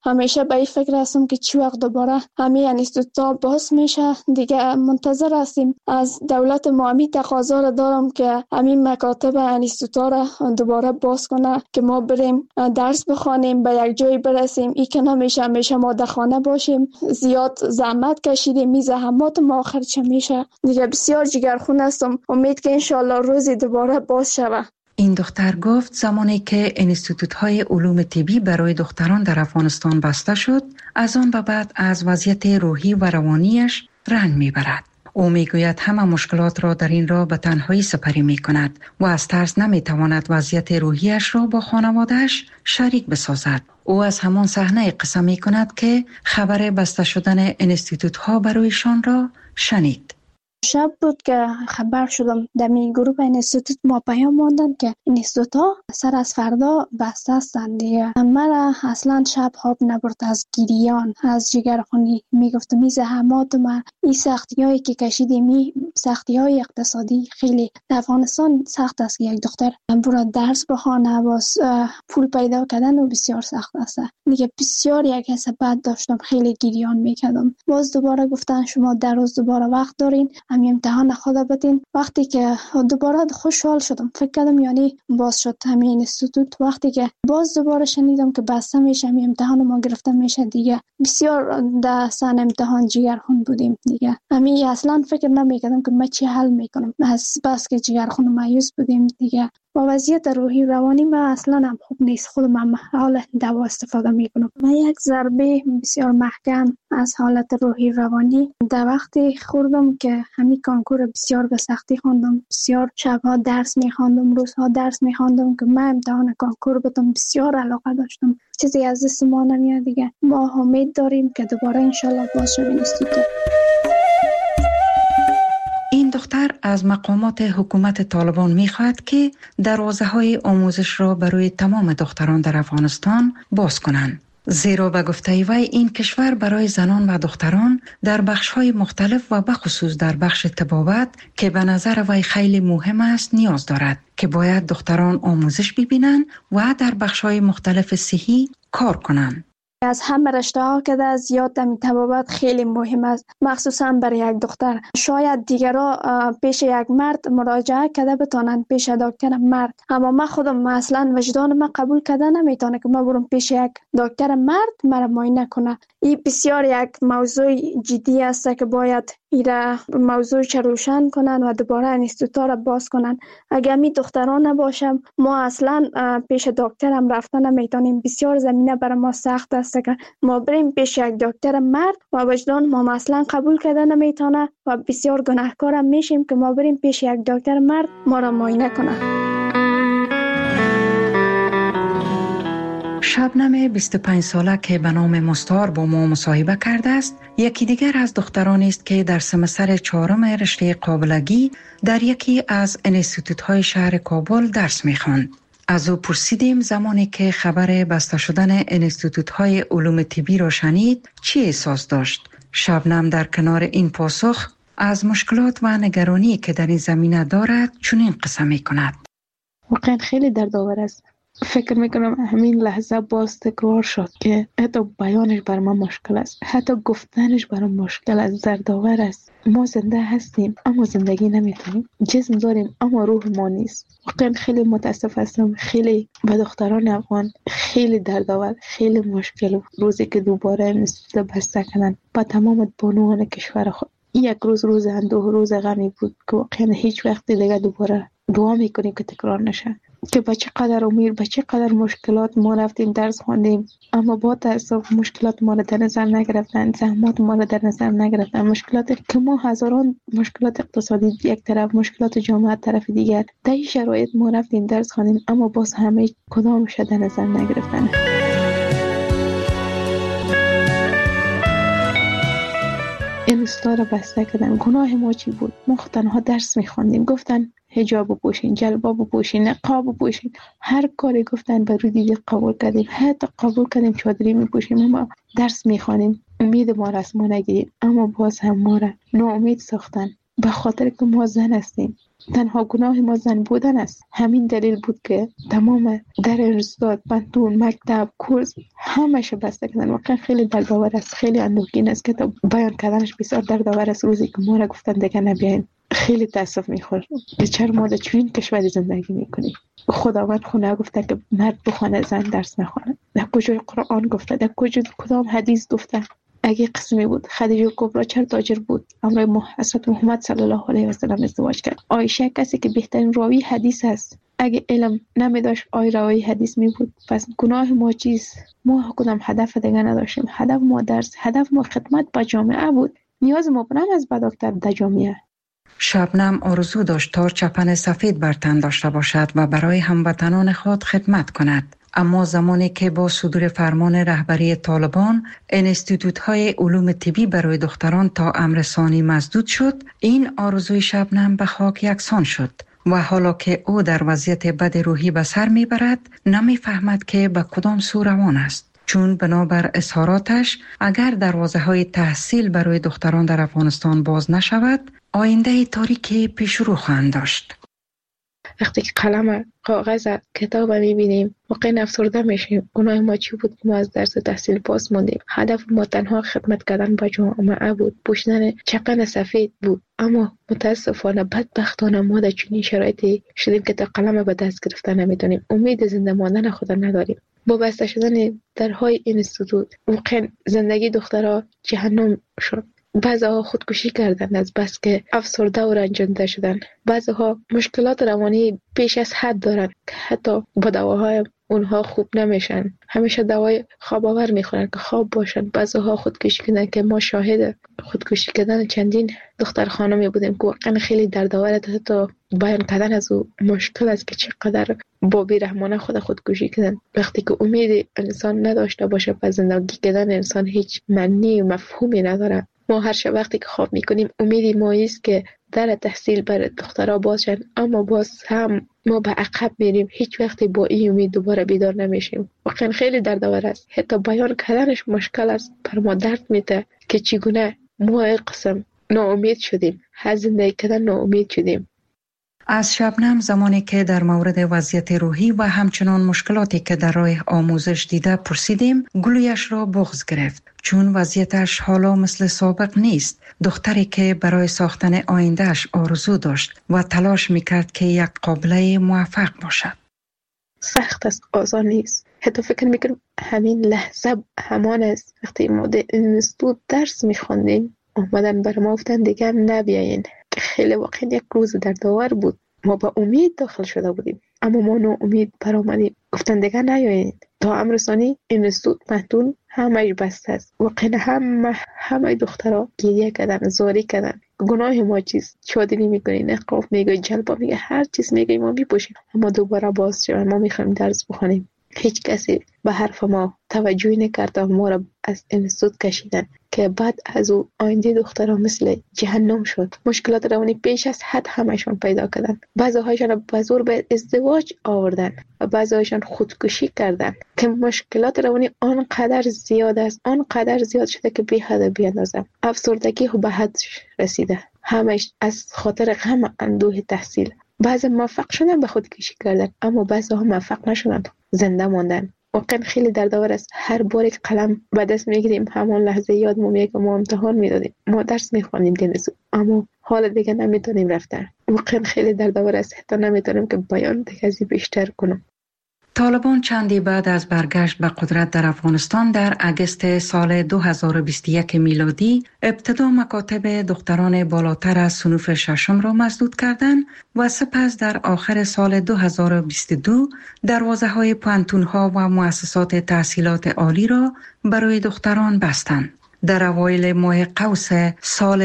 همیشه به این فکر هستم که چی وقت دوباره همین انستیتوت باز میشه. دیگه منتظر هستیم از دولت ما. همین تقاضا را دارم که همین مکاتب انستیتوت را دوباره باز کنه که ما بریم درس بخوانیم، به یک جای برسیم. این که نمیشه همیشه ما در خانه باشیم. زیاد زحمت کشیدیم، می زحمات ما آخر چه میشه. دیگه بسیار جگرخون هستم. امید که انشالله روزی دوباره باز شود. این دختر گفت زمانی که انستیتوت‌های علوم طبی برای دختران در افغانستان بسته شد، از آن به بعد از وضعیت روحی و روانیش رنج میبرد. او میگوید همه مشکلات را در این راه به تنهایی سپری میکند و از ترس نمیتواند وضعیت روحیش را با خانوادهش شریک بسازد. او از همان صحنه قصه میکند که خبر بسته شدن انستیتوت‌ها برایشان را شنید. شب بود که خبر شدم در این گروه انستیتوت ما پیام ماندن که انستیتوت ها سر از فردا بسته هستند دیگه. مرا اصلا شب خواب نبرد از گریان، از جگرخونی. میگفتم این زحمات ما، این سختی هایی که کشیدیم، این سختی های اقتصادی خیلی در افغانستان سخت است که یک دختر برای درس بخوانه، باز پول پیدا کردن و بسیار سخت است دیگه. بسیار یک حس بد داشتم، خیلی گریان میکردم. باز دوباره گفتن شما در روز دوباره وقت دارین، همین امتحان خود بدین. وقتی که دوباره خوشحال شدم، فکر کردم یعنی باز شد همین انستیتوت. وقتی که باز دوباره شنیدم که بسته میشه، همین امتحان ما گرفته میشه دیگه، بسیار در سن امتحان جگرخون بودیم دیگه. همین اصلا فکر نمیکردم که من چی حل میکنم، از بس که جگرخون و مایوس بودیم دیگه. با وضعیت روحی روانی من اصلا هم خوب نیست. خودم هم حال دوا استفاده میکنم. من یک ضربه بسیار محکم از حالت روحی روانی در وقتی خوردم که همین کانکور بسیار به سختی خواندم. بسیار شبها درس میخواندم، روزها درس میخواندم که من امتحان کانکور بدم. بسیار علاقه داشتم. چیزی از دست ما نمیاد دیگه. ما امید داریم که دوباره انشالله باز شویم انستیتوت. این دختر از مقامات حکومت طالبان می‌خواهد که دروازه‌های آموزش را برای تمام دختران در افغانستان باز کنند. زیرا به گفته وی این کشور برای زنان و دختران در بخش‌های مختلف و بخصوص در بخش طبابت که به نظر وی خیلی مهم است نیاز دارد که باید دختران آموزش ببینند و در بخش‌های مختلف صحی کار کنند. از همه رشته ها که در زیاد طبابت خیلی مهم است، مخصوصا برای یک دختر. شاید دیگرها پیش یک مرد مراجعه کرده بتانند، پیش دکتر مرد، اما من خودم اصلا وجدان من قبول کرده نمیتونه که من برم پیش یک دکتر مرد مرا معاینه کنه. این بسیار یک موضوع جدی است که باید ایره موضوع روشن کنن و دوباره انستیتوت را باز کنن. اگر می دختران نباشم ما اصلا پیش دکتر هم رفتن نمیتونیم. بسیار زمینه برای ما سخت است که ما بریم پیش یک دکتر مرد و وجدان ما اصلا قبول کرده نمیتونه و بسیار گناهکار هم میشیم که ما بریم پیش یک دکتر مرد ما را معاینه کنه. شبنم 25 ساله که به نام مستار با ما مصاحبه کرده است، یکی دیگر از دخترانی است که در سمستر 4 رشته قابلگی در یکی از انستیتوت‌های شهر کابل درس می‌خواند. از او پرسیدیم زمانی که خبر بسته شدن انستیتوت‌های علوم طبی را شنید چی احساس داشت. شبنم در کنار این پاسخ از مشکلات و نگرانی که در این زمینه دارد چنین قصه می‌کند. واقعا خیلی دردآور است. فکر میکنم همین لحظه باز تکرار شد که حتی بیانش بر من مشکل است، حتی گفتنش برام مشکل است، دردآور است. ما زنده هستیم اما زندگی نمیتونیم، جسم داریم اما روح ما نیست. واقعا خیلی متاسف هستم. خیلی به دختران افغان خیلی دردآور، خیلی مشکل روزی که دوباره انستیتوت بسته کنن با تمام بانوان کشور خود. یک روز اندوه، روز غمی بود که واقعا هیچ وقت دیگه دوباره دعا میکنیم که تکرار نشه. که با چقدر امید، با چقدر مشکلات ما رفتیم درس خواندیم اما با تأسف مشکلات ما را در نظر نگرفتن، زحمات ما را در نظر نگرفتن. مشکلات که ما هزاران مشکلات اقتصادی یک طرف، مشکلات جامعه طرف دیگر، در این شرایط ما رفتیم درس خواندیم اما باز همه کدامش در نظر نگرفتن. این استاد را بسته کردن. گناه ما چی بود؟ ما تنها درس می‌خواندیم. گفتن حجاب بپوشین، جلباب بپوشین، نقاب بپوشین، هر کاری گفتن به روی دیگه قبول کردیم. حتی قبول کردیم چادری میپوشیم اما درس میخوانیم. امید ما را از ما نگیرید اما باز هم ما را ناامید ساختن به خاطر که ما زن هستیم. تنها گناه ما زن بودن است. همین دلیل بود که تمام در انستاد، پانتون، مکتب، کورس همش بسته کردن. واقعا خیلی دردآور است، خیلی اندوهگین است که تا بیان کردنش بسیار دردآور است. روزی که ما را گفتن دیگه نبیاین خیلی تاسف میخورم که چرا ما در چنین کشوری زندگی میکنیم. خداوند خونه گفته که مرد بخونه زن درس نخونه. در کجای قرآن گفته؟ در کدام حدیث گفته؟ اگه قسمی بود خدیجه کبرا چرا تاجر بود امر حضرت محمد صلی الله علیه و سلم ازدواج کرد؟ عایشه کسی که بهترین راوی حدیث است، اگه علم نمیداشت آی راوی حدیث می بود. پس گناه ما چیست؟ ما کدام هدف دیگه نداشتیم. هدف ما درس، هدف ما خدمت به جامعه بود. نیاز ما به از بداکتر در جامعه. شبنم آرزو داشت تا چپن سفید بر تن داشته باشد و برای هموطنان خود خدمت کند. اما زمانی که با صدور فرمان رهبری طالبان انستیتوت‌های علوم طبی برای دختران تا امر ثانی مسدود شد، این آرزوی شبنم به خاک یکسان شد و حالا که او در وضعیت بد روحی به سر میبرد نمیفهمد که به کدام سو روان است. چون بنابر اظهاراتش اگر دروازه‌های تحصیل برای دختران در افغانستان باز نشود، آینده تاریکی پیش رو خواهند داشت. وقتی که قلم، کاغذ، کتاب میبینیم واقعا افسرده میشیم. گناه ما چی بود که ما از درس تحصیل باز موندیم؟ هدف ما تنها خدمت کردن به جامعه بود، پوشیدن چپن سفید بود. اما متاسفانه بدبختانه ما در چنین شرایطی شدیم که تا قلم به دست گرفتن نمیتونیم. امید زنده ماندن خود نداریم. با بسته شدن درهای اینستیتوت واقعا زندگی دخترها جهنم شد. بعضی‌ها خودکشی کردند از بس که افسرده و رنجانده شدن. بعضی‌ها مشکلات روانی بیش از حد دارند که حتی با دواهای اونها خوب نمیشن. همیشه دوای خواب آور میخورن که خواب باشن. بعضی‌ها خودکشی کردن که ما شاهد خودکشی کردن چندین دختر خانمی بودیم که واقعا خیلی دردآور است. حتی بیان کردن از او مشکل است که چقدر با بی‌رحمانه خودکشی کردن. وقتی که امید انسان نداشته باشه به زندگی کردن، انسان هیچ معنی و مفهومی نداره. ما هر شب وقتی که خواب میکنیم امیدی ما است که در تحصیل برای دخترها باز شد، اما باز هم ما به عقب میریم. هیچ وقتی با این امید دوباره بیدار نمیشیم. واقعا خیلی دردآور است. حتی بیان کردنش مشکل است. بر ما درد میده که چگونه ما قسم ناامید شدیم، از زندگی کردن ناامید شدیم. از شبنم زمانی که در مورد وضعیت روحی و همچنان مشکلاتی که در راه آموزش دیده پرسیدیم، گلویش را بغض گرفت، چون وضعیتش حالا مثل سابق نیست. دختری که برای ساختن آیندهش آرزو داشت و تلاش میکرد که یک قابله موفق باشد. سخت است، آسان نیست. حتی فکر میکنم همین لحظه همان است وقتی ما در اینستیتوت درس میخوندیم اومدن بر ما گفتن دیگه نبیاین. خیلی واقعا یک روز دردآور بود. ما با امید داخل شده بودیم اما ما ناامید برآمدیم. گفتن دیگه نیاین. تا امر ثانی اینستیتوت مهدون همه بسته است. واقعا همه دخترها گریه کردن، زاری کردن. گناه ما چیست؟ شادی میکنی، نقاب میگی، جلبا میگی، هر چیز میگی ما میپوشیم. اما دوباره باز شد. ما میخوایم درس بخونیم. هیچ کسی به حرف ما توجهی نکرد و ما را از اینستیتوت کشیدن که بعد از او آینده دخترها مثل جهنم شد. مشکلات روانی بیش از حد همشون پیدا کردن. بعضی‌هایشان به زور به ازدواج آوردن و بعضی‌هایشان خودکشی کردن که مشکلات روانی آنقدر زیاد است، آنقدر زیاد شده که بی حد بی اندازه. افسردگی به حد رسیده، همش از خاطر غم اندوه تحصیل. بعضی موفق شدن به خودکشی کردن اما بعضی‌ها موفق نشدن، زنده ماندن. واقعا خیلی دردآور است. هر بار که قلم به دست میگیریم همون لحظه یاد میاد که ما امتحان میدادیم، ما درس میخوانیم دنیزو، اما حال دیگه نمیتونیم رفتن. واقعا خیلی دردآور است. حتی نمیتونم که بیان دیگه ازی بیشتر کنم. طالبان چندی بعد از برگشت به قدرت در افغانستان در اگست سال 2021 میلادی ابتدا مکاتب دختران بالاتر از صنف ششم را مسدود کردند و سپس در آخر سال 2022 دروازه‌های پانتون‌ها و مؤسسات تحصیلات عالی را برای دختران بستند. در اوایل ماه قوس سال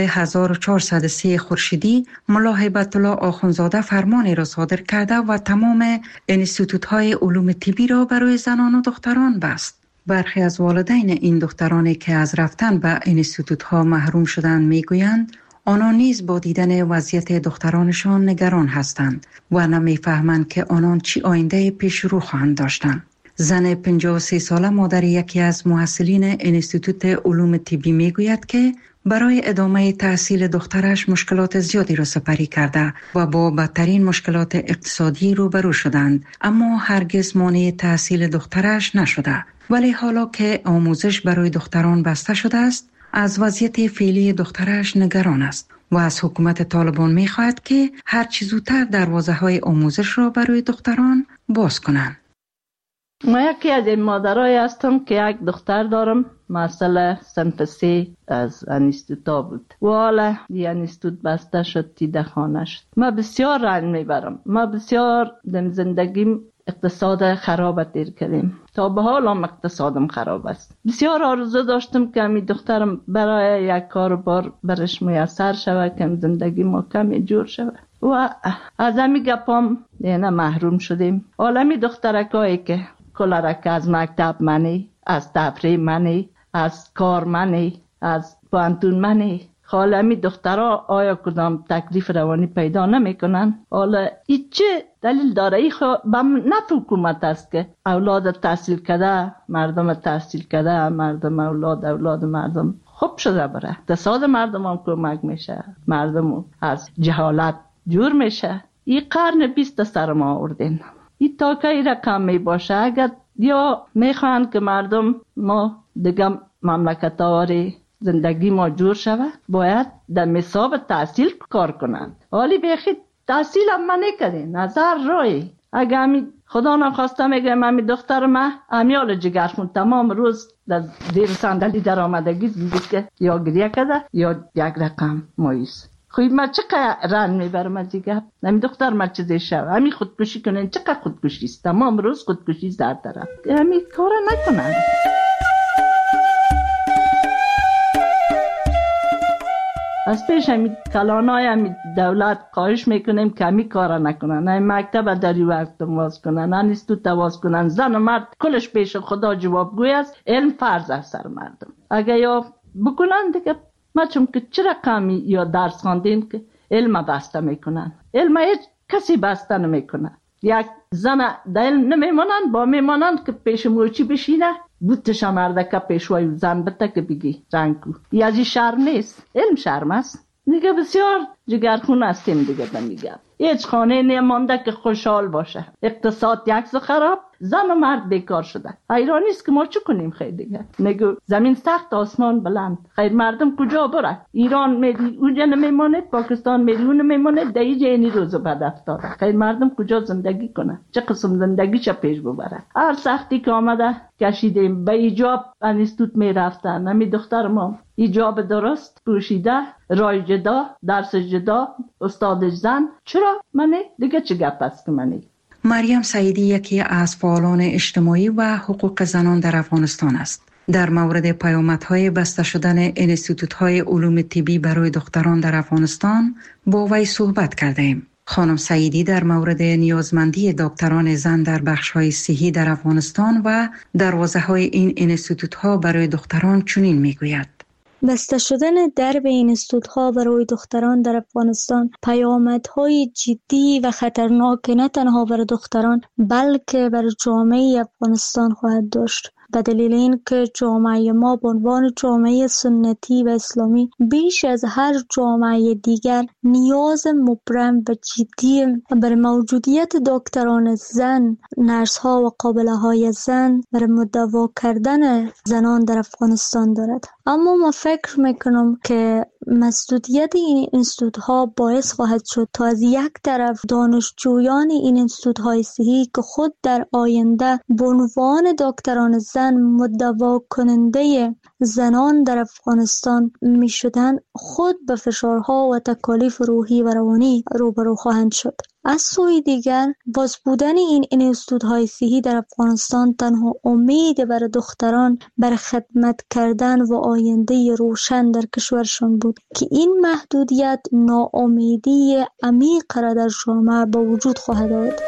1403 خورشیدی ملا هیبت الله آخوندزاده فرمانی را صادر کرده و تمام انستیتوت‌های علوم طبی را برای زنان و دختران بست. برخی از والدین این دخترانی که از رفتن به انستیتوت‌ها محروم شدند میگویند آنان نیز با دیدن وضعیت دخترانشان نگران هستند و نمیفهمند که آنان چی آینده پیش رو خواهند داشتند. زن 53 ساله مادر یکی از محصلین انستیتوت علوم طبی میگوید که برای ادامه تحصیل دخترش مشکلات زیادی را سپری کرده و با بدترین مشکلات اقتصادی روبرو شدند، اما هرگز مانع تحصیل دخترش نشده. ولی حالا که آموزش برای دختران بسته شده است، از وضعیت فعلی دخترش نگران است و از حکومت طالبان می خواهد که هر چه زودتر دروازه‌های آموزش را برای دختران باز کنند. ما یکی از این مادرای هستم که یک دختر دارم، مسئله صنف 3 از انستیتوتا بود و حالا انستیتوت بسته شد، تیده خانه شد. ما بسیار رنج میبرم. ما بسیار در زندگیم اقتصاد خراب تیر کردیم. تا به حال هم اقتصادم خراب است. بسیار آرزو داشتم که می دخترم برای یک کار بار برش میسر شود که زندگی ما کمی جور شود و از همی گپام دیگه محروم شدیم. حالا می دخترکایی که کلارک از مکتب منی، از تفریح منی، از کار منی، از پانتون منی، حالا می دخترها آیا کدام تکلیف روانی پیدا نمی کنن؟ حالا ای چه دلیل داره؟ ای نفع حکومت است که اولاد تحصیل کرده، مردم تحصیل کرده، مردم اولاد مردم خوب شده بره، اقتصاد مردم هم کمک میشه، مردم از جهالت جور میشه. ای قرن 20 سر ما آوردین. ای تا که ای رقم می باشه، اگر یا میخوان که مردم ما دیگه مملکت آوری زندگی ما جور شود، باید در مساب تحصیل کار کنند. حالی بیخی تحصیل هم من نکردین، نظر روی اگه همی خدا نخواسته میگه همی دختر من همیال جگرشون تمام روز در زیر صندلی در آمدگی دیدید که یا گریه کرده یا یک رقم مایوس. خوی من چقدر رن میبرم از دیگه همی دختر من چیزی شد همی خودکشی کنن، چقدر خودکشی است، تمام روز خودکشی زد دارم، همی کار نکنن. از پیش همی کلانای همی دولت خواهش میکنیم که همی کار نکنن، همی مکتب داری وقت واز کنن، انستیتوت واز کنن. زن و مرد کلش پیش خدا جوابگوی است. علم فرض است سر مردم. اگه یا بکنن دیگه ما چون که چرا کمی یا درس خواندین که علم بسته میکنن؟ علم هیچ کسی بسته نمیکنه. یک زن در علم نمیمانن، با میمانن که پیش موچی بشینه بوتش مردکه پیشوای زن بته که بگی رنگو. ای از این شرم نیست؟ علم شرم است. دیگه بسیار جگرخون هستیم دیگه بمیگم. هیچ خانه نمانده که خوشحال باشه. اقتصاد یک خراب، زن و مرد بیکار شده. حیران نیست که ما چه کنیم؟ خیر دیگه نگو زمین سخت آسمان بلند. خیر مردم کجا بره؟ ایران میری اونجا نمیماند، پاکستان میری اون نمیماند، در اینجا اینی روزو بعد افتاده. خیر مردم کجا زندگی کنه؟ چه قسم زندگی چه پیش ببره؟ هر سختی که آمده کشیدیم. به ایجاب انستیتوت میرفتن، نمی دختر ما ایجاب درست پوشیده، رای جدا، درس جدا، استاد زن. چرا منی؟ دیگه چه گپ است که منی؟ مریم سعیدی یکی از فعالان اجتماعی و حقوق زنان در افغانستان است. در مورد پیامدهای بسته شدن انستیتوت‌های علوم طبی برای دختران در افغانستان با وی صحبت کردیم. خانم سعیدی در مورد نیازمندی دکتران زن در بخش‌های صحی در افغانستان و دروازه‌های این انستیتوت‌ها برای دختران چنین می‌گوید: بسته شدن درب انستیتوت‌ها برای دختران در افغانستان پیامدهای جدی و خطرناک نه تنها برای دختران بلکه برای جامعه افغانستان خواهد داشت. به دلیل اینکه جامعه ما به عنوان جامعه سنتی و اسلامی بیش از هر جامعه دیگر نیاز مبرم و جدی برای موجودیت دکتران زن، نرس‌ها و قابله‌های زن برای مداوا کردن زنان در افغانستان دارد. اما ما فکر میکنم که مسدودیت این انستیتوت‌ها باعث خواهد شد تا از یک طرف دانشجویان این انستیتوت‌های صحی که خود در آینده به عنوان دکتران زن مداوا کننده زنان در افغانستان می شدن خود به فشارها و تکالیف روحی و روانی روبرو خواهند شد. از سوی دیگر باز بودن این انستیتوت‌های صحی در افغانستان تنها امید برای دختران بر خدمت کردن و آینده روشن در کشورشان بود که این محدودیت ناامیدی عمیق را در جامعه به وجود خواهد آورد.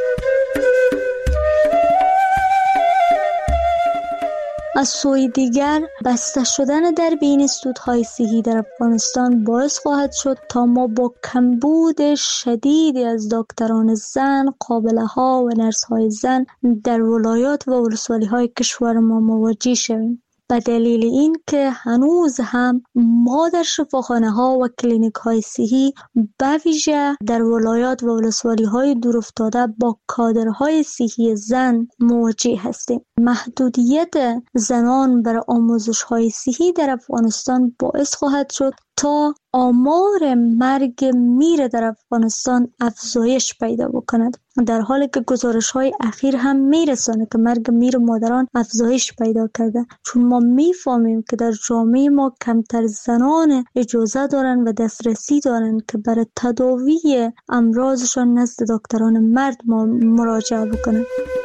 از سوی دیگر بسته شدن در بین انستیتوت‌های صحی در افغانستان باعث خواهد شد تا ما با کمبود شدیدی از دکتران زن، قابله‌ها و نرس‌های زن در ولایات و ولسوالی‌های کشور ما مواجه شویم. به دلیل این که هنوز هم ما در شفاخانه ها و کلینیک های صحی به ویژه در ولایات و ولسوالی های دور افتاده با کادرهای صحی زن مواجه هستیم. محدودیت زنان بر آموزش های صحی در افغانستان باعث خواهد شد تا آمار مرگ میر در افغانستان افزایش پیدا بکند، در حالی که گزارش های اخیر هم میرسانه که مرگ میر مادران افزایش پیدا کرده، چون ما میفهمیم که در جامعه ما کمتر زنان اجازه دارن و دسترسی دارن که برای تداوی امراضشان نزد دکتران مرد ما مراجعه بکنن.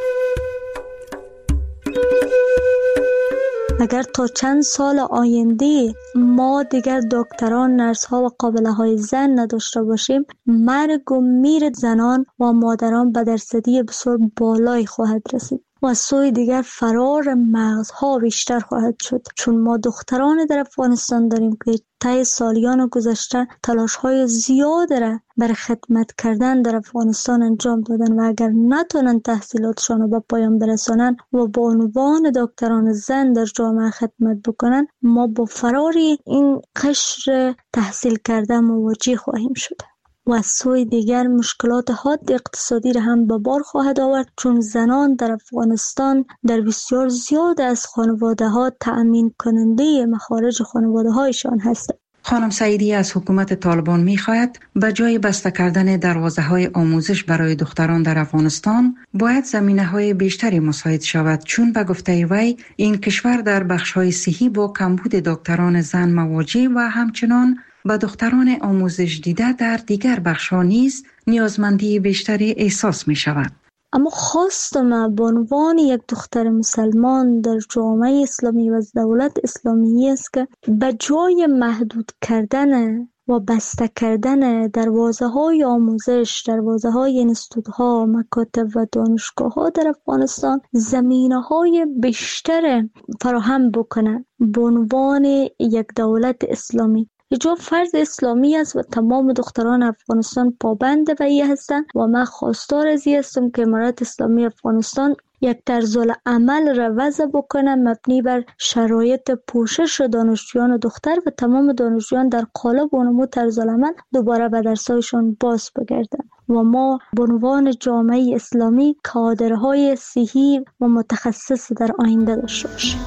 اگر تا چند سال آینده ما دیگر دکتران، نرس ها و قابله های زن نداشته باشیم، مرگ و میر زنان و مادران به درصدی بسیار بالایی خواهد رسید و از سوی دیگر فرار مغزها بیشتر خواهد شد، چون ما دختران در افغانستان داریم که طی سالیان گذشته تلاش‌های زیاد را برای خدمت کردن در افغانستان انجام دادن و اگر نتونن تحصیلاتشان را به پایان برسانن و با عنوان دکتران زن در جامعه خدمت بکنن، ما با فرار این قشر تحصیل کرده مواجه خواهیم شد و از سوی دیگر مشکلات حاد اقتصادی را هم به بار خواهد آورد، چون زنان در افغانستان در بسیار زیاد از خانواده ها تأمین کننده مخارج خانواده هایشان هستند. خانم سعیدی از حکومت طالبان می‌خواهد به جای بسته کردن دروازه‌های آموزش برای دختران در افغانستان باید زمینه‌های بیشتری مساعد شود، چون به گفته وی این کشور در بخش‌های صحی با کمبود دکتران زن مواجه و همچنان به دختران آموزش دیده در دیگر بخش‌ها نیز نیازمندی بیشتری احساس می‌شود. اما خواستم به عنوان یک دختر مسلمان در جامعه اسلامی و دولت اسلامی است که به جای محدود کردن و بسته کردن دروازه‌های آموزش، دروازه‌های انستیتوت‌ها، مکاتب و دانشگاه‌ها در افغانستان زمینه‌های بیشتر فراهم بکنند. به عنوان یک دولت اسلامی حجاب فرض اسلامی است و تمام دختران افغانستان پابند به این هستند و من خواستار از این هستم که امارت اسلامی افغانستان یک طرز العمل را وضع بکنه مبنی بر شرایط پوشش دانشجویان و دختر و تمام دانشجویان در قالب و نمود طرز العمل دوباره به درسایشان باز بگردند و ما به عنوان جامعه اسلامی کادرهای صحی و متخصص در آینده داشته باشیم.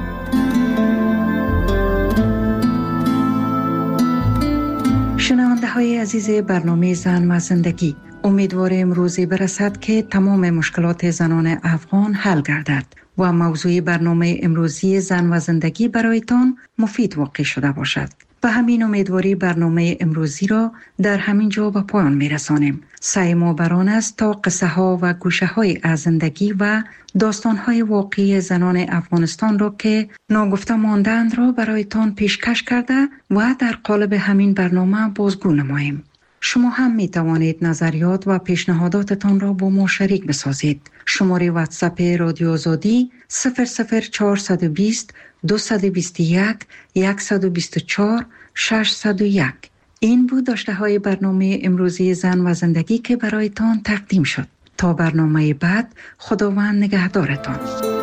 شنونده های عزیز برنامه زن و زندگی، امیدواریم روزی برسد که تمام مشکلات زنان افغان حل گردد و موضوع برنامه امروزی زن و زندگی برایتان مفید واقع شده باشد. به همین امیدواری برنامه امروزی را در همین جا به پایان می رسانیم. سعی ما بر آن است تا قصه ها و گوشه های از زندگی و داستان های واقعی زنان افغانستان را که ناگفته ماندند را برایتان پیشکش کرده و در قالب همین برنامه بازگو نماییم. شما هم می توانید نظریات و پیشنهاداتتان را با ما شریک بسازید. شماره واتساپ رادیو آزادی 00420 221 124 601. این بود داشته های برنامه امروزی زن و زندگی که برایتان تقدیم شد. تا برنامه بعد، خداوند نگهدارتان.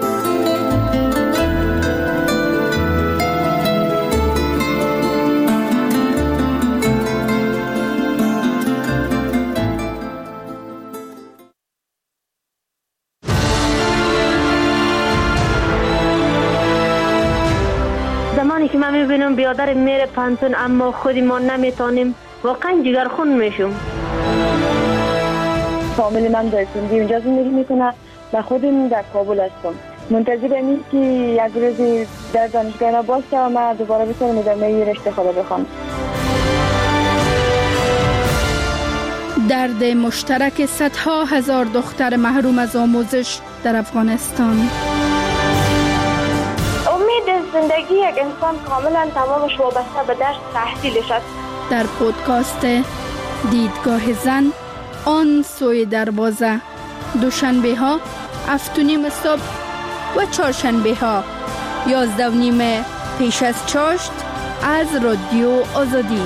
زمانی که من میبینم بیادر میره پانتون اما خودی ما نمیتونیم، واقعا جگرخون میشم. فامیل من در سندی اونجا زندگی میکنه و خودم در کابل هستم. منتظر امید که یک روزی در دانشگاه باشه و من دوباره بتونم ادامه رشته خود بخوام. درد مشترک صدها هزار دختر محروم از آموزش در افغانستان. امید زندگی یک انسان کاملا تمامش وابسته به درس تحصیلش است. در پودکاست دیدگاه زن، آن سوی دروازه، دوشنبه ها 7:30 صبح و چهارشنبه ها 11:30 پیش از چاشت از رادیو آزادی.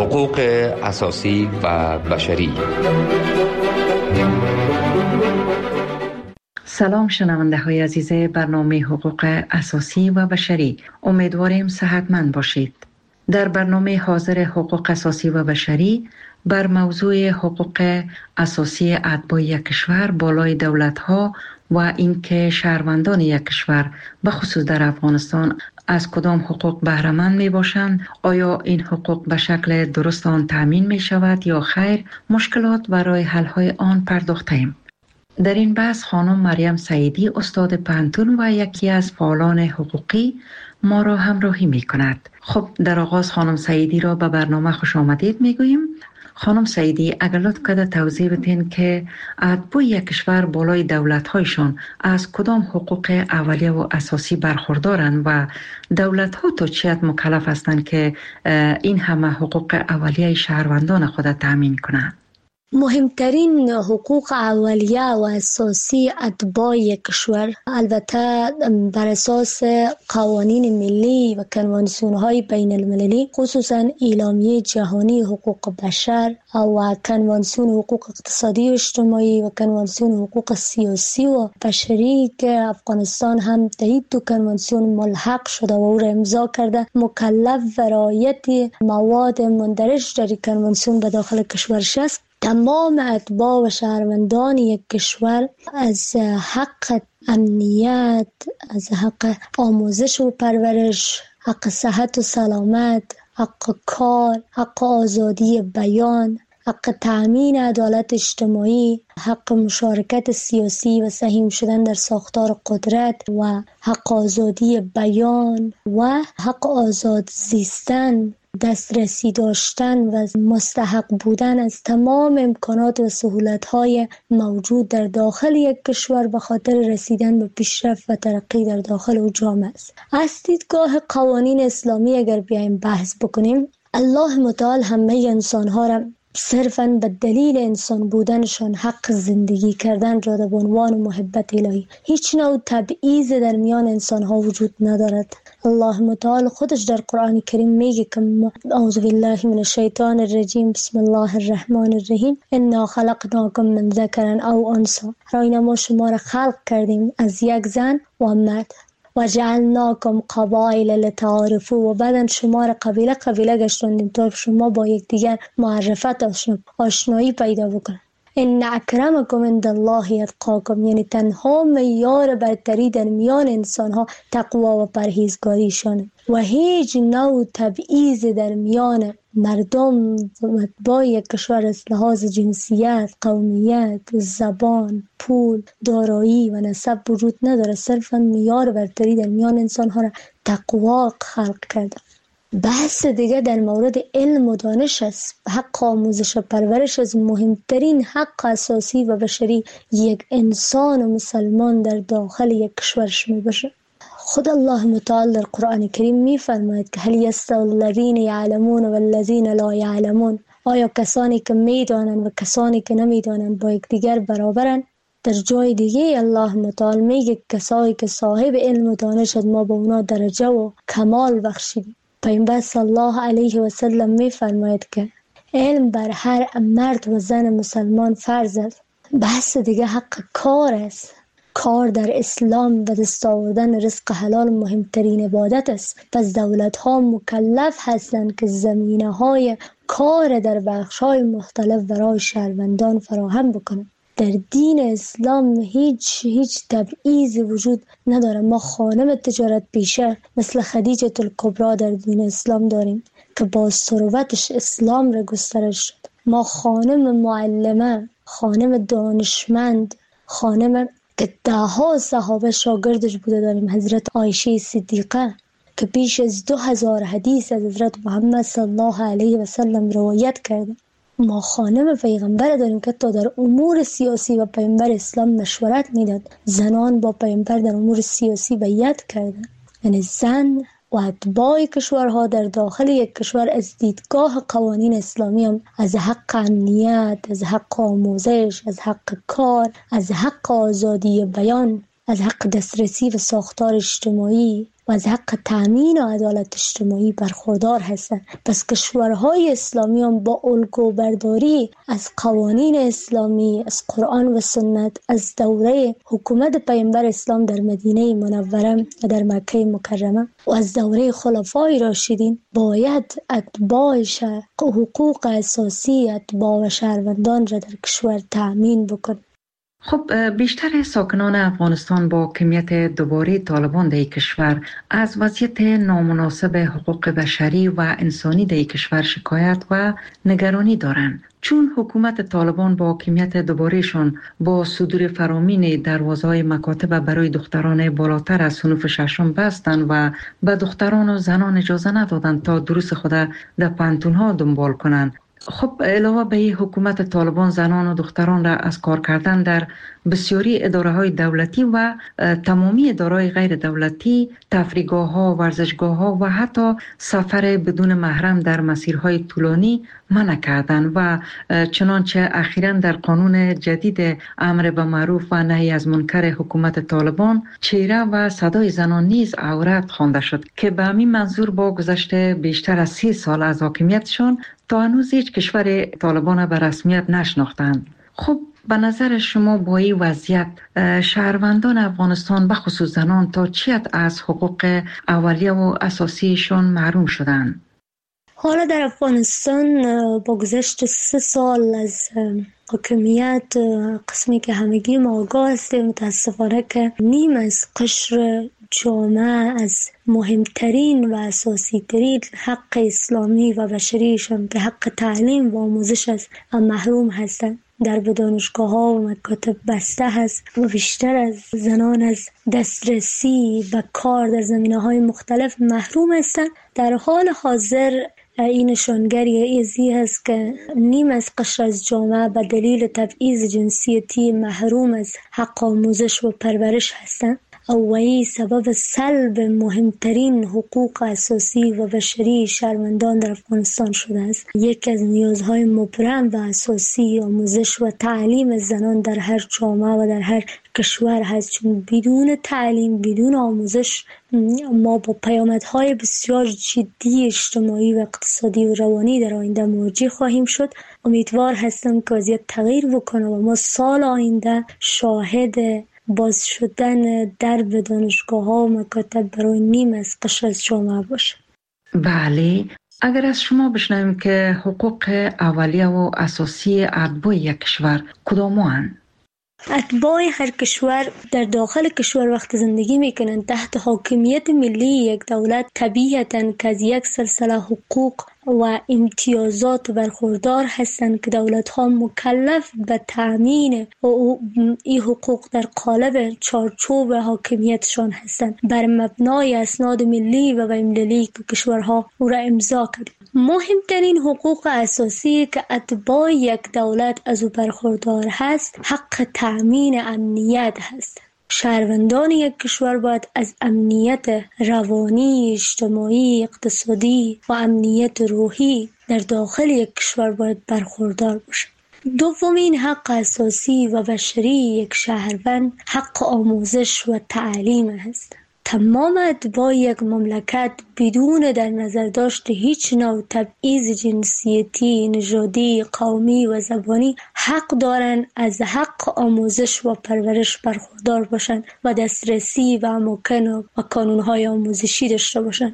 حقوق اساسی و بشری. سلام شنونده های عزیز برنامه حقوق اساسی و بشری، امیدواریم صحتمند باشید. در برنامه حاضر حقوق اساسی و بشری بر موضوع حقوق اساسی اتباع یک کشور بالای دولت‌ها و اینکه شهروندان یک کشور به خصوص در افغانستان از کدام حقوق بهره مند می باشند، آیا این حقوق به شکل درست آن تامین می شود یا خیر، مشکلات و راه حل های آن پرداخته ایم. در این بحث خانم مریم سعیدی استاد پانتون و یکی از فعالان حقوقی ما را همراهی می کند. خب در آغاز خانم سعیدی را به برنامه خوش آمدید می گوییم. خانم سعیدی اگر لطف کرده توضیح بدین که اتباع یک کشور بالای دولت‌هایشان از کدام حقوق اولیه و اساسی برخوردارند و دولت‌ها تا چه حد مکلف هستند که این همه حقوق اولیه شهروندان خود تامین کنند؟ مهمترین حقوق اولیه و اساسی اتباع یک کشور البته بر اساس قوانین ملی و کنوانسیون‌های بین المللی، خصوصا اعلامیه جهانی حقوق بشر و کنوانسیون حقوق اقتصادی و اجتماعی و کنوانسیون حقوق سیاسی و بشری که افغانستان هم در این دو کنوانسیون ملحق شده و او را امضا کرده، مکلف و رعایت مواد مندرج در کنوانسیون به داخل کشورش است. تمام اتباع و شهروندان یک کشور از حق امنیت، از حق آموزش و پرورش، حق صحت و سلامت، حق کار، حق آزادی بیان، حق تأمین عدالت اجتماعی، حق مشارکت سیاسی و سهیم شدن در ساختار قدرت و حق آزادی بیان و حق آزاد زیستن، دسترسی داشتن و مستحق بودن از تمام امکانات و سهولت‌های موجود در داخل یک کشور به خاطر رسیدن به پیشرفت و ترقی در داخل او جامعه است. از دیدگاه قوانین اسلامی اگر بیایم بحث بکنیم، الله متعال همه انسان‌ها را صرفاً به دلیل انسان بودنشان حق زندگی کردن را به عنوان محبت الهی، هیچ نوع تبعیض در میان انسان‌ها وجود ندارد. الله متعال خودش در قرآن کریم میگه که اعوذ بالله من الشیطان الرجیم بسم الله الرحمن الرحیم انا خلقناکم من ذکر او انثی، راینا ما شما را خلق کردیم از یک زن و مرد و جعلناکم قبایل لتعارفوا، و بعدن شما را قبیله قبیله گشتاندیم تا شما با یکدیگر معرفت آشنایی پیدا بکنید. ان اکرمکم عند الله اتقاکم، یعنی تنها معیار برتری در میان انسان‌ها تقوا و پرهیزگاریشانه و هیچ نوع تبعیض در میان مردم و اتباع یک کشور از لحاظ جنسیت، قومیت، زبان، پول، دارایی و نسب وجود نداره. صرفا معیار برتری در میان انسان‌ها را تقوا خلق کرده. بحث دیگه در مورد علم و دانش است. حق آموزش و پرورش از مهمترین حق اساسی و بشری یک انسان و مسلمان در داخل یک کشورش می باشه. خود الله متعال در قرآن کریم می فرماید که هل یستوی الذین یعلمون و الذین لا یعلمون، آیا کسانی که می دانند و کسانی که نمی دانند با یکدیگر برابرند؟ در جای دیگه الله متعال میگه کسایی که صاحب علم و دانشند ما با اونا درجه و کمال بخشیدیم. پیامبر صلی الله علیه و سلم می فرماید که علم بر هر مرد و زن مسلمان فرض است. بحث دیگه حق کار است. کار در اسلام و دست آوردن رزق حلال مهمترین عبادت است. پس دولت‌ها مکلف هستند که زمینه‌های کار در بخش‌های مختلف برای شهروندان فراهم بکنند. در دین اسلام هیچ تبعیض وجود نداره. ما خانم تجارت پیشه مثل خدیجه الکبری در دین اسلام داریم که با ثروتش اسلام را گسترش شد. ما خانم معلمه، خانم دانشمند، خانم که ده‌ها صحابه شاگردش بوده داریم، حضرت عایشه صدیقه که بیش از 2000 حدیث از حضرت محمد صلی الله علیه و سلم روایت کرده. ما خانم پیغمبر داریم که تا در امور سیاسی و پیغمبر اسلام مشورت میداد. زنان با پیغمبر در امور سیاسی بیعت کردند. یعنی زن و اتباع کشورها در داخل یک کشور از دیدگاه قوانین اسلامی هم از حق امنیت، از حق آموزش، از حق کار، از حق آزادی بیان، از حق دسترسی به ساختار اجتماعی و از حق تأمین و عدالت اجتماعی برخوردار هستند. پس کشورهای اسلامی هم با الگو برداری از قوانین اسلامی، از قرآن و سنت، از دوره حکومت پیامبر اسلام در مدینه منوره و در مکه مکرمه و از دوره خلفای راشدین باید اتباعش حقوق اساسی اتباع و شهروندان را در کشور تأمین بکن. خب بیشتر ساکنان افغانستان با کمیت دوباره طالبان در کشور از وضعیت نامناسب حقوق بشری و انسانی در کشور شکایت و نگرانی دارند، چون حکومت طالبان با کمیت دوبارهشان با صدور فرامین دروازه‌های مکاتب برای دختران بالاتر از صنف ششم بستند و به دختران و زنان اجازه ندادند تا دروس خود در پانتون‌ها دنبال کنند. خب علاوه به حکومت طالبان زنان و دختران را از کار کردن در بسیاری اداره‌های دولتی و تمامی اداره‌های غیر دولتی، تفریحگاه‌ها، ورزشگاه‌ها و حتی سفر بدون محرم در مسیرهای طولانی منع کردند و چنانچه اخیراً در قانون جدید امر به معروف و نهی از منکر حکومت طالبان چهره و صدای زنان نیز عورت خوانده شد که به همین منظور با گذشت بیشتر از 30 سال از حاکمیتشان تا هنوز هیچ کشور طالبان به رسمیت نشناختند. خب به نظر شما با این وضعیت شهروندان افغانستان به خصوص زنان تا چی حد از حقوق اولیه و اساسیشون محروم شدند؟ حالا در افغانستان با گذشت 3 سال از حاکمیت، قسمی که همگی ما آگاه هستیم متاسفانه که نیم از قشر جامعه از مهمترین و اساسی ترین حق اسلامی و بشریشان که حق تعلیم و آموزش است محروم هستند. در دانشگاه ها و مکاتب بسته هست و بیشتر از زنان از دسترسی به کار در زمینه های مختلف محروم هستند. در حال حاضر این نشانگری ازی هست که نیم از قشر از جامعه به دلیل تبعیض جنسیتی محروم از حق آموزش و پرورش هستند و این سبب سلب مهمترین حقوق اساسی و بشری شهروندان در افغانستان شده است. یکی از نیازهای مبرم و اساسی آموزش و تعلیم زنان در هر جامعه و در هر کشور هست، چون بدون تعلیم، بدون آموزش ما با پیامدهای بسیار جدی اجتماعی و اقتصادی و روانی در آینده مواجه خواهیم شد. امیدوار هستم که وضعیت تغییر بکنه و ما سال آینده شاهد باز شدن درب دانشگاه‌ها و مکاتب برای نیم از قشر از جامعه باشه. بله، اگر از شما بشنویم که حقوق اولیه و اساسی اتباع یک کشور کدام‌اند؟ اتباع هر کشور در داخل کشور وقت زندگی میکنند تحت حاکمیت ملی یک دولت طبیعتاً که از یک سلسله حقوق و امتیازات برخوردار هستند که دولت ها مکلف به تأمین این حقوق در قالب چارچوب حاکمیتشان هستند بر مبنای اسناد ملی و بین‌المللی که کشورها او را امضا کرد. مهمترین حقوق اساسی که اتباع یک دولت از او برخوردار هست حق تأمین امنیت هست. شهروندان یک کشور باید از امنیت روانی، اجتماعی، اقتصادی و امنیت روحی در داخل یک کشور باید برخوردار باشند. دومین حق اساسی و بشری یک شهروند حق آموزش و تعلیم است. تمام اتباع یک مملکت بدون در نظر داشت هیچ نوع تبعیض جنسیتی، نژادی، قومی و زبانی حق دارند از حق آموزش و پرورش برخوردار باشند و دسترسی و اماکن و کانونهای آموزشی داشته باشند.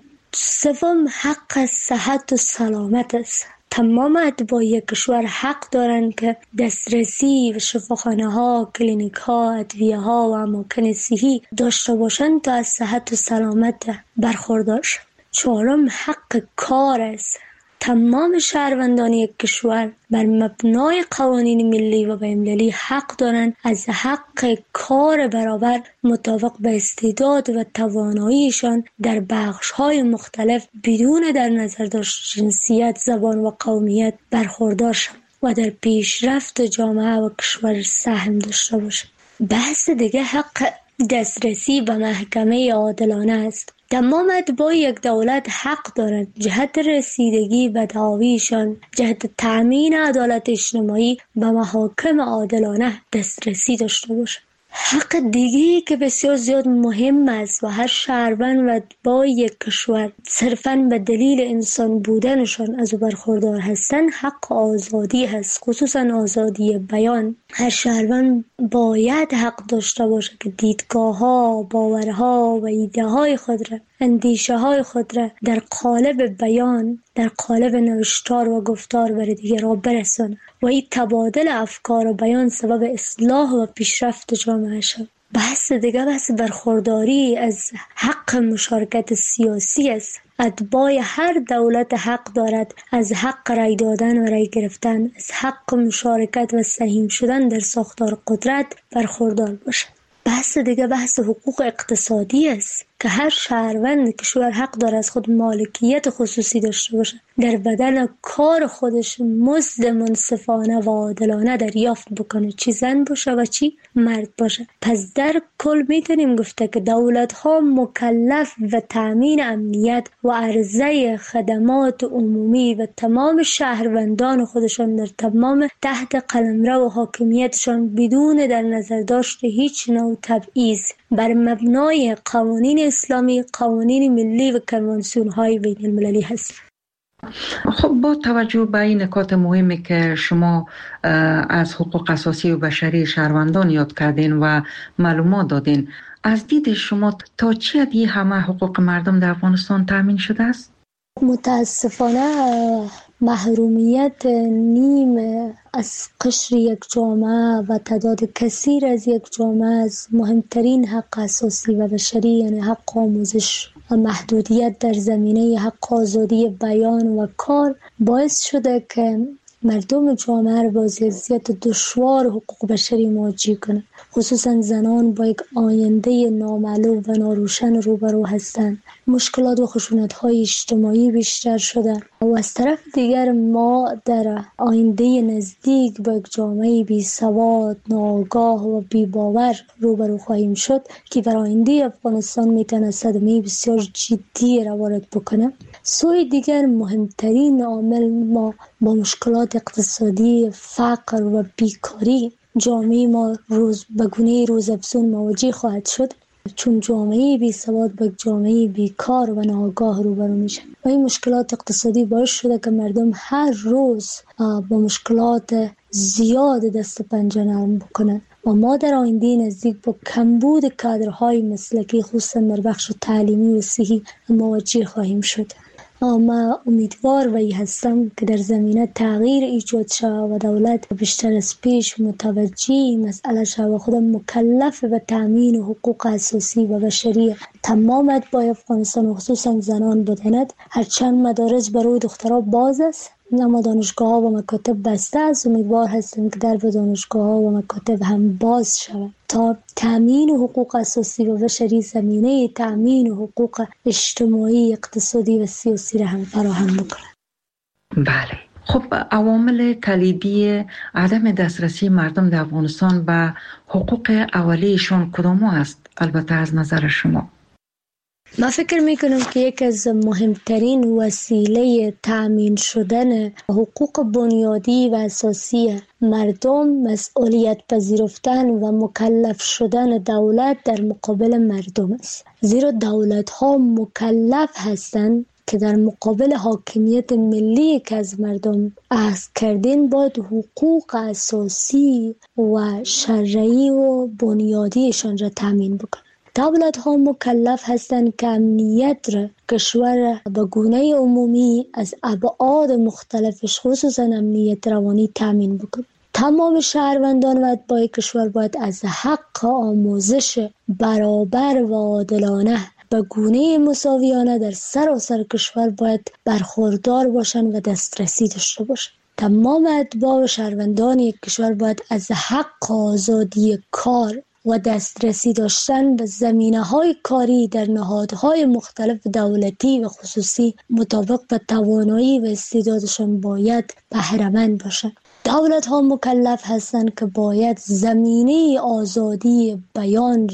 سوم حق صحت و سلامت است. تمام اتباع یک کشور حق دارند که دسترسی به شفاخانه ها، کلینیک ها، ادویه ها و اماکن صحی داشته باشند تا از صحت و سلامت برخوردار شوند. چهارم حق کار است. تمام شهروندان یک کشور بر مبنای قوانین ملی و بین‌المللی حق دارند از حق کار برابر مطابق به استعداد و تواناییشان در بخش‌های مختلف بدون در نظر داشت جنسیت، زبان و قومیت برخوردار شوند و در پیشرفت جامعه و کشور سهم داشته باشند. بحث دیگه حق دسترسی به محکمه عادلانه است. تمام اتباع یک دولت حق دارند جهت رسیدگی به دعاویشان، جهت تأمین عدالت اجتماعی به محاکم عادلانه دسترسی داشته باشند. حق دیگه که بسیار زیاد مهم است و هر شهروند و با یک کشور صرفاً به دلیل انسان بودنشان از او برخوردار هستند حق آزادی هست، خصوصاً آزادی بیان. هر شهروند باید حق داشته باشه که دیدگاه‌ها، باورها و ایده‌های خود را، اندیشه‌های خود را در قالب بیان، در قالب نوشتار و گفتار بر دیگران برساند و این تبادل افکار و بیان سبب اصلاح و پیشرفت جامعه شد. بحث دیگه بحث برخورداری از حق مشارکت سیاسی است. اتباع هر دولت حق دارد از حق رای دادن و رای گرفتن، از حق مشارکت و سهیم شدن در ساختار قدرت برخوردار باشد. بحث دیگه بحث حقوق اقتصادی است که هر شهروند کشور حق داره از خود مالکیت خصوصی داشته باشه، در بدن کار خودش مزد منصفانه و عادلانه دریافت بکنه، چی زن باشه و چی مرد باشه. پس در کل میتونیم گفته که دولت ها مکلف و تامین امنیت و عرضه خدمات عمومی و تمام شهروندان خودشان در تمام تحت قلمرو و حاکمیتشان بدون در نظر داشت هیچ نوع تبعیض بر مبنای قوانین اسلامی، قوانین ملی و کنوانسیون های بین المللی هست. خب با توجه به این نکات مهمی که شما از حقوق اساسی و بشری شهروندان یاد کردین و معلومات دادین، از دید شما تا چه حدی همه حقوق مردم در افغانستان تامین شده است؟ متاسفانه محرومیت نیم از قشر یک جامعه و تعداد کثیر از یک جامعه از مهمترین حق اساسی و بشری، یعنی حق آموزش و محدودیت در زمینه حق آزادی بیان و کار، باعث شده که مردم جامعه را با وضعیت دشوار حقوق بشری مواجه کنند. خصوصا زنان با یک آینده نامعلوم و ناروشن روبرو هستند. مشکلات و خشونت‌های اجتماعی بیشتر شده و از طرف دیگر ما در آینده نزدیک با یک جامعه بی سواد، ناآگاه و بی باور روبرو خواهیم شد که بر آینده افغانستان میتونه صدمه بسیار جدی را وارد بکنه. سوی دیگر مهمترین عامل ما با مشکلات اقتصادی، فقر و بیکاری جامعه ما به گونه روزافزون مواجه خواهد شد، چون جامعه بی سواد با جامعه بیکار و ناآگاه روبرو میشه و این مشکلات اقتصادی باعث شده که مردم هر روز با مشکلات زیاد دست پنجه نرم بکنن و ما در آینده نزدیک با کمبود کادرهای مسلکی خصوصا در بخش تعلیمی و صحی مواجه خواهیم شد. ما امیدوار و هستم که در زمینه تغییر ایجاد شود و دولت بیشتر از پیش متوجه مسئله شود و خود مکلف به تامین حقوق اساسی و بشری تمام اتباع افغانستان و خصوصا زنان بداند. هرچند مدارس برای دخترها باز است اما دانشگاه ها و مکاتب بسته است. امیدوار هستیم که در دانشگاه ها و مکاتب هم باز شود تا تامین حقوق اساسی و بشری زمینه تامین حقوق اجتماعی، اقتصادی و سیاسی را هم فراهم بکنند. بله. خب عوامل کلیدی عدم دسترسی مردم در افغانستان به حقوق اولیه‌شان کدام است؟ البته از نظر شما. من فکر میکنم که یک از مهمترین وسیله تأمین شدن حقوق بنیادی و اساسی مردم مسئولیت پذیرفتن و مکلف شدن دولت در مقابل مردم است. زیرا دولت ها مکلف هستند که در مقابل حاکمیت ملی که از مردم اخذ کردن باید حقوق اساسی و شرعی و بنیادیشان را تأمین بکنند. دولت ها مکلف هستند که امنیت را کشور به گونه عمومی از ابعاد مختلفش خصوصا امنیت روانی تامین بکنند. تمام شهروندان و اتباع کشور باید از حق آموزش برابر و عادلانه به گونه مساویانه در سراسر کشور باید برخوردار باشند و دسترسی داشته باشند. تمام اتباع و شهروندان یک کشور باید از حق آزادی کار و دسترسی داشتن به زمینه‌های کاری در نهادهای مختلف دولتی و خصوصی مطابق به توانایی و استعدادشان باید بهره‌مند باشند. دولت‌ها مکلف هستند که باید زمینه آزادی بیان را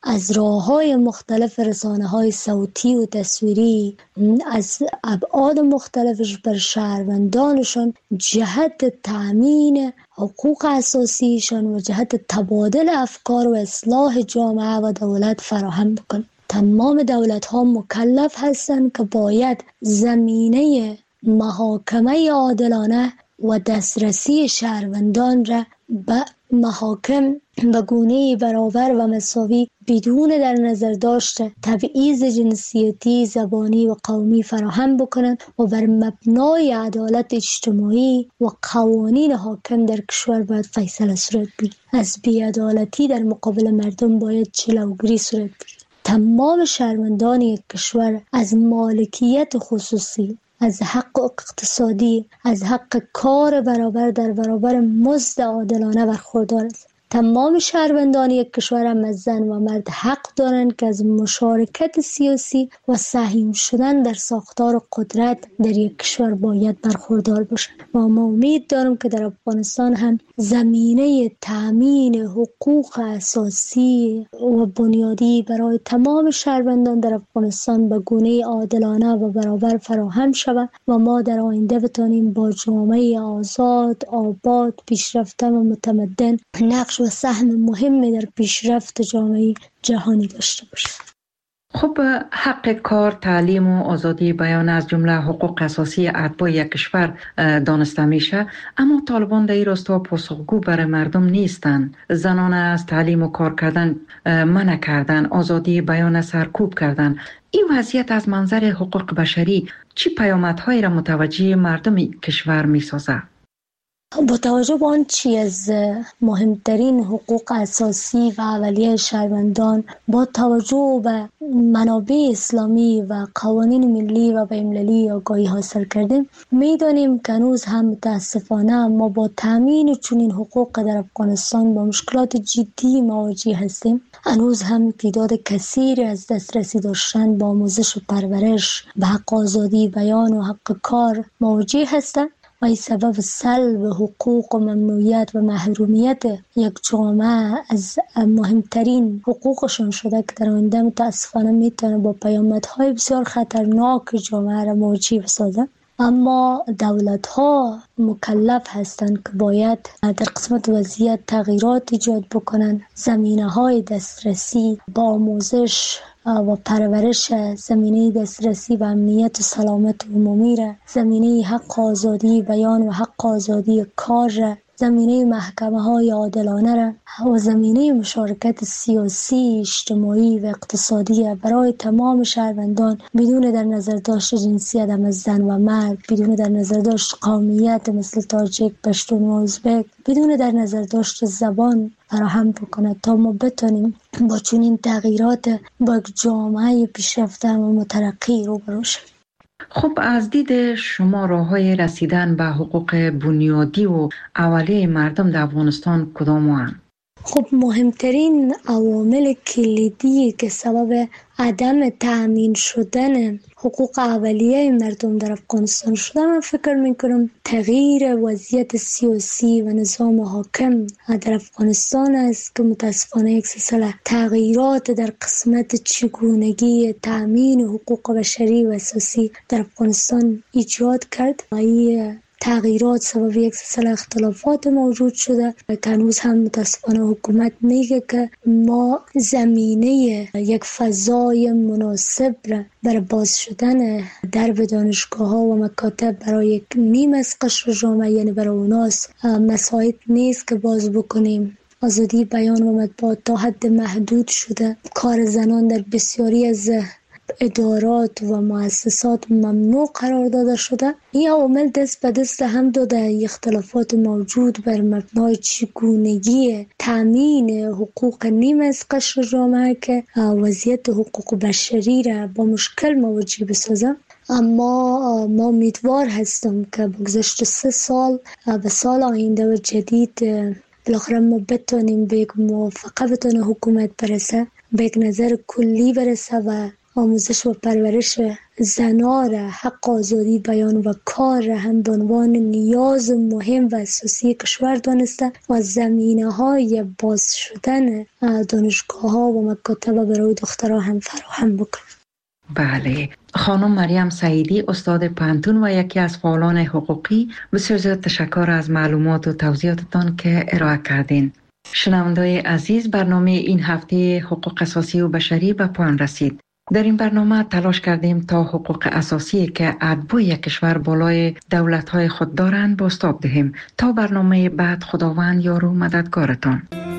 از راه‌های مختلف رسانه‌های صوتی و تصویری از ابعاد مختلفش بر شهروندانشان جهت تأمین حقوق اساسیشان و جهت تبادل افکار و اصلاح جامعه و دولت فراهم بکن. تمام دولت‌ها مکلف هستند که باید زمینه محاکمه عادلانه و دسترسی شهروندان را به محاکم به گونه برابر و مساوی بدون در نظر داشت تبعیض جنسیتی، زبانی و قومی فراهم بکنند و بر مبنای عدالت اجتماعی و قوانین حاکم در کشور باید فیصله صورت بگیرد. از بی‌عدالتی در مقابل مردم باید جلوگیری صورت بگیرد. تمام شهروندان یک کشور از مالکیت خصوصی، از حق اقتصادی، از حق کار برابر در برابر مزد عادلانه برخوردار است. تمام شهروندان یک کشور هم از زن و مرد حق دارند که از مشارکت سیاسی و سهیم شدن در ساختار قدرت در یک کشور باید برخوردار باشند. و ما امید دارم که در افغانستان هم زمینه تأمین حقوق اساسی و بنیادی برای تمام شهروندان در افغانستان به گونه عادلانه و برابر فراهم شود و ما در آینده بتانیم با جامعه آزاد، آباد، پیشرفته و متمدن نقش و سهم مهمی در پیشرفت جامعه جهانی داشته باشیم. خب حق کار، تعلیم و آزادی بیان از جمله حقوق اساسی اتباع یک کشور دانسته میشه، اما طالبان در این راستا پاسخگو برای مردم نیستند. زنان از تعلیم و کار کردن منع کردن، آزادی بیان سرکوب کردن. این وضعیت از منظر حقوق بشری چی پیامدهایی را متوجه مردم کشور میسازه؟ با توجه به آنچه از مهمترین حقوق اساسی و اولیه شهروندان، با توجه به منابع اسلامی و قوانین ملی و بین‌المللی آگاهی حاصل کردیم، می‌دانیم که هنوز هم متاسفانه ما با تامین چنین حقوق در افغانستان با مشکلات جدی مواجه هستیم. هنوز هم تعداد کثیری از دسترسی داشتن با آموزش و پرورش، به حق آزادی بیان و حق کار مواجه هستند. و این سبب سلب حقوق و ممنوعیت و محرومیت یک جامعه از مهمترین حقوقشون شده که در آینده متاسفانه میتونه با پیامدهای بسیار خطرناک جامعه را مواجه بسازه. اما دولت‌ها مکلف هستند که باید در قسمت وضعیت تغییرات ایجاد بکنند. زمینه‌های دسترسی با آموزش و پرورش، زمینه دسترسی و امنیت و سلامت عمومی را، زمینه حق آزادی بیان و حق آزادی کار را، زمینه محکمه‌های عادلانه را و زمینه مشارکت سیاسی، اجتماعی و اقتصادی برای تمام شهروندان بدون در نظر داشت جنسیت هم از زن و مرد، بدون در نظر داشت قومیت مثل تاجیک، پشتون و ازبک، بدون در نظر داشت زبان فراهم بکنه تا ما بتونیم با چنین تغییرات با یک جامعه پیشرفته و مترقی روبرو شویم. خب از دید شما راه‌های رسیدن به حقوق بنیادی و اولیه مردم در افغانستان کدام هستند؟ خب مهمترین عوامل کلیدی که سبب عدم تأمین شدن حقوق اولیه مردم در افغانستان شده، من فکر میکنم تغییر وضعیت سیاسی و نظام حاکم در افغانستان است که متاسفانه یک سلسله تغییرات در قسمت چگونگی تأمین حقوق بشری و اساسی در افغانستان ایجاد کرد. این تغییرات سبب یک سلسله اختلافات موجود شده که هنوز هم متاسفانه حکومت میگه که ما زمینه یک فضای مناسب را برای باز شدن درب دانشگاه ها و مکاتب برای یک نیم از قشر جامعه، یعنی برای اوناس مساعد نیست که باز بکنیم. آزادی بیان و مطبوعات تا حد محدود شده. کار زنان در بسیاری از ادارات و مؤسسات ممنوع قرار داده شده. این عوامل دست به دست هم داده اختلافات موجود بر مبنای چگونگی تامین حقوق نیم از قشر جامعه که وضعیت حقوق بشری را با مشکل مواجه بسازه. اما ما امیدوار هستم که بگذشت 3 سال به سال آینده و جدید بالاخره ما بتونیم به یک موافقه بتونه حکومت برسه، به یک نظر کلی برسه و آموزش و پرورش زنها را حق آزادی بیان و کار را هم به عنوان نیاز مهم و اساسی کشور دانسته و زمینه‌های باز شدن دانشگاه‌ها و مکاتب برای دخترها هم فراهم بکنه. بله، خانم مریم سعیدی استاد پانتون و یکی از فعالان حقوقی، بسیار زیاد تشکر از معلومات و توضیحاتتان که ارائه کردین. شنونده‌های عزیز، برنامه این هفته حقوق اساسی و بشری به پایان رسید. در این برنامه تلاش کردیم تا حقوق اساسی که اتباع کشور بالای دولت‌های خود دارند بازتاب دهیم. تا برنامه بعد، خداوند یار و مددگارتان.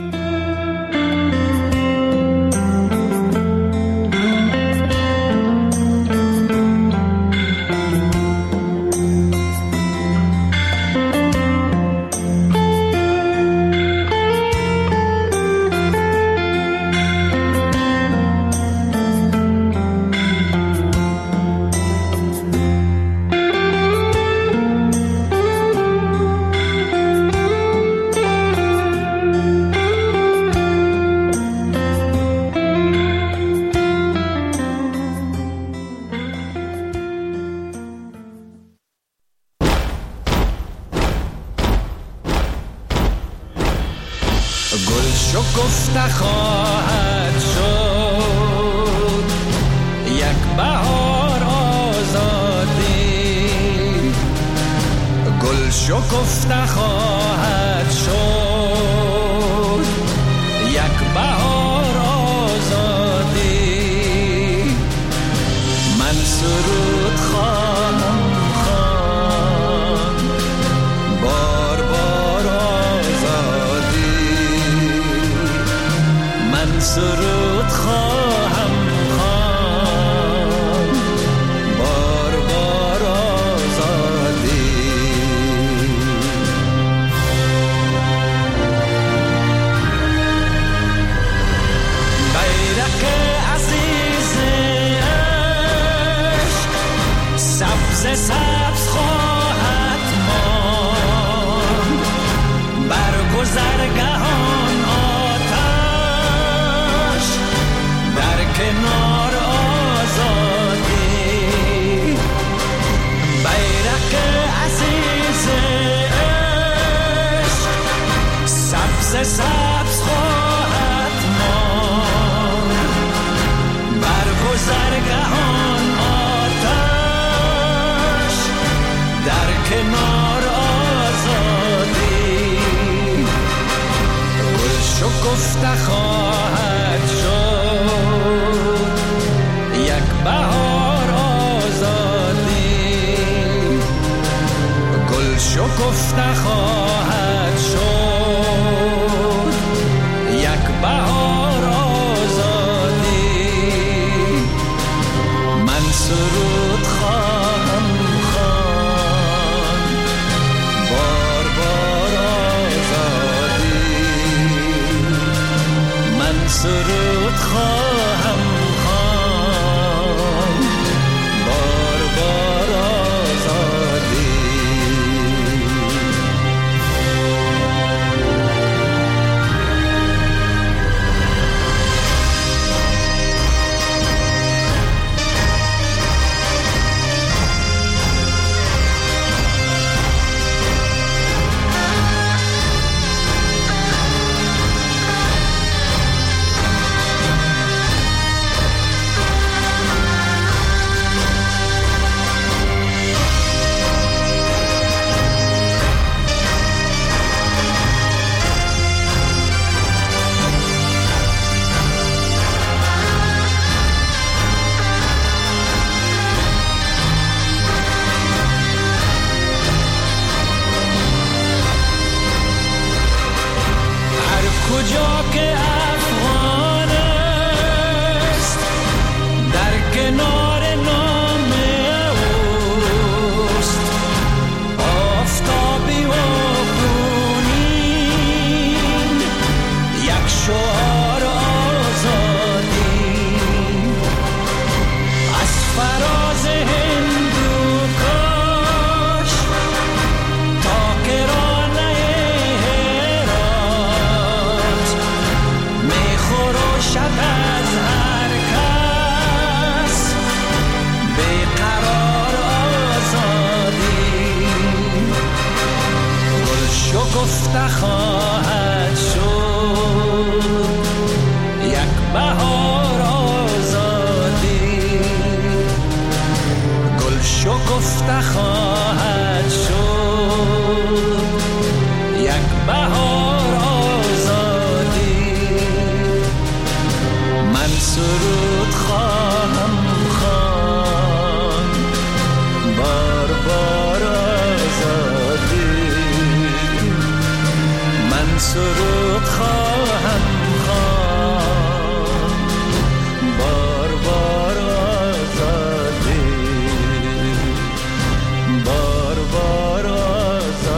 شکفته خواهد شد یک بهار آزادی، گل شکفته خواهد شد یک بهار آزادی. من سرود خواهم خواند بار بار آزادی، من سرود خواهم خواند بار بار آزادی. بیرق عزیز عشق سبز سبز خواهد ماند، بر گذرگاهان آتش در کنار آزادی. بیرق عزیز عشق سبز سبز خواهد ماند، بر گذرگاهان آتش در کنار آزادی. گل شکفته خواهد شد یک بهار آزادی، گل شکفته خواهد شد یک بهار آزادی. من سرود خواهم خواند بار بار آزادی، من سرود خواهم خواند بار بار آزادی. کجا که افغان است در کنار نام اوست، آفتابی و خونین یک شعار آزادی. از فراز هندوکش تا کرانه شکفته خواهد شد یک بهار آزادی، گل شکفته خواهد شد یک بهار آزادی. من سرود خواهم خواند بار بار آزادی، من سرود خواهم